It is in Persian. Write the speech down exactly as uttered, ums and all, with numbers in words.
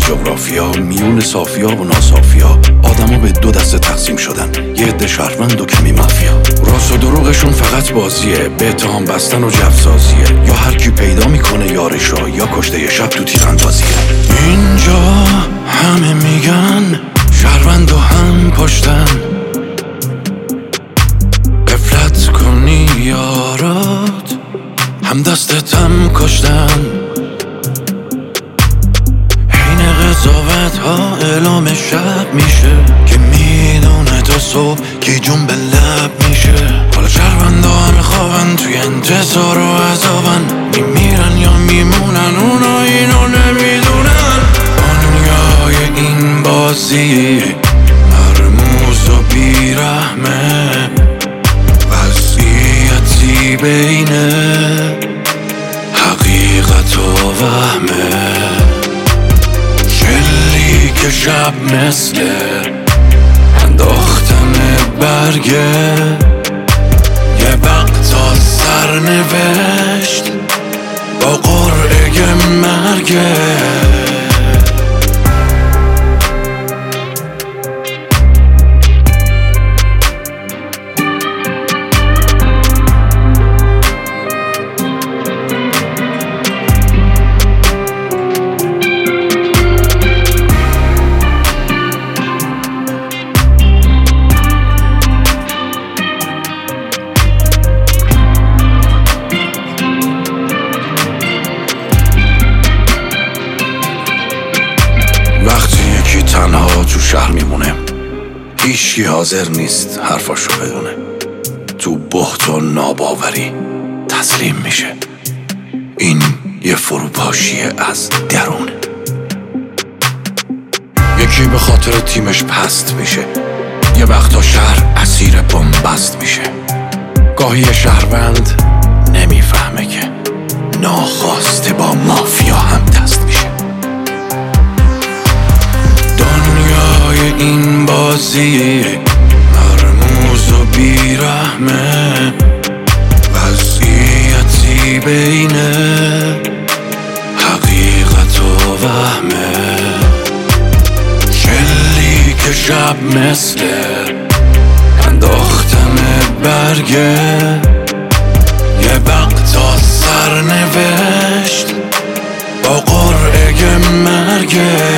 جغرافیا، میون صافیا و ناصافیا، آدما به دو دسته تقسیم شدن، یه عده شهروند و کمی مافیا. راست و دروغشون فقط بازیه، به اتهام بستن و جفسازیه، یا هر کی پیدا میکنه یارشو یا کشته یه شب تو تیراندازیه. اینجا همه میگن شهروند و هم پشتن، قفلت کنی یارات هم دستتم کشتن. حین قضاوت ها اعلام شب میشه که میدونه تا صبح کی جون به لب میشه. حالا شهروندا همه خوابن توی انتظار و عذابن، میمیرن یا میمونن اونا اینو نمیدونن. دنیای این بازی مرموز و بیرحمه، وضعیتی بین حقیقت و وهمه. شلیک شب مثل انداختن برگه، یه وقتا سرنوشت با قرعه مرگه. تنها تو شهر میمونه، هیچکی حاضر نیست حرفاشو بدونه، تو بهت و ناباوری تسلیم میشه. این یه فروپاشیه از درونه. یکی به خاطر تیمش پست میشه، یه وقتا شهر اسیر بنبست میشه. گاهی شهروند نمیفهمه که ناخواسته با مافیا هم دست میشه. دنیای این بازی مرموز و بیرحمه، وضعیتی بین حقیقت و وهمه. شلیک شب مثل انداختن برگه، یه وقتا سرنوشت با قرعه مرگه.